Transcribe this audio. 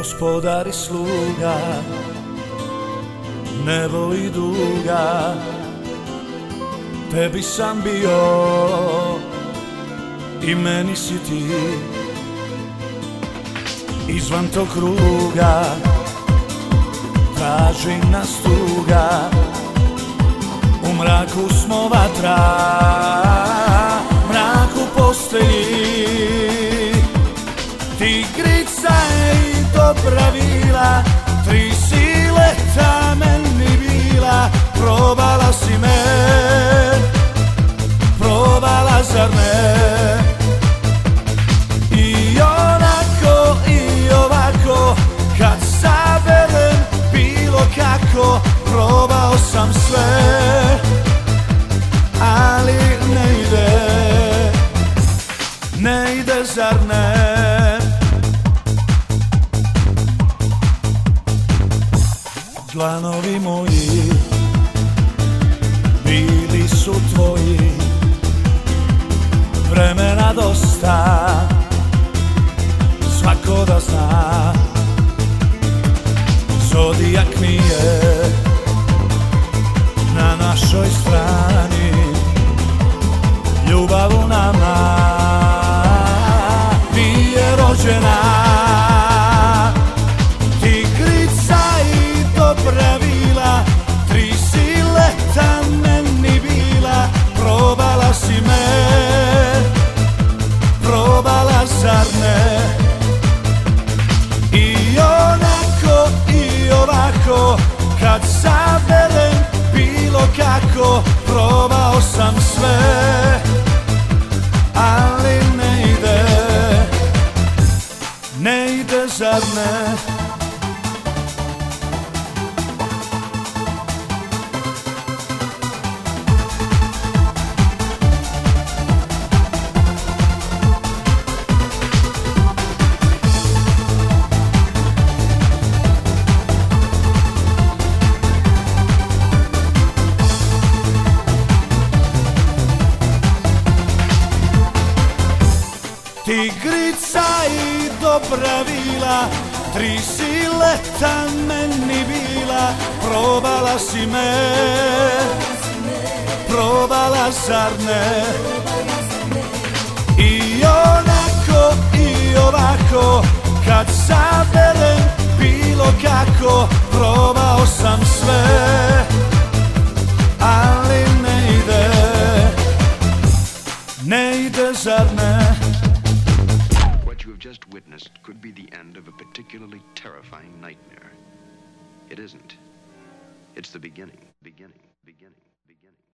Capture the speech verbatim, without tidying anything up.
Gospodar i sluga, nebo i duga, tebi sam bio i meni si ti. Izvan tog kruga traži nas tuga, u mraku smo vatra, mrak u postelji. Tigrica je i dobra vila, tri si leta meni bila. Probala si me, probala zar ne? I onako i ovako, kad saberem bilo kako, probao sam sve, ali ne ide, ne ide zar ne? Dlanovi moji bili su tvoji, vremena dosta, svako da zna. Zodijak mi je na našoj strani, ljubav u nama nije rođena. Tigrica i dobra vila, tri si leta meni bila. Probala si me, probala zar ne? I onako i ovako, kad saberem bilo kako, probao sam sve, ali ne ide, ne ide zar ne? Tigrica i dobra vila, tri si leta meni bila. Probala si me, probala zar ne? I onako i ovako, kad saberem bilo kako, probao sam sve, ali ne ide, ne ide zar ne? Just witnessed could be the end of a particularly terrifying nightmare. It isn't. It's the beginning, beginning, beginning.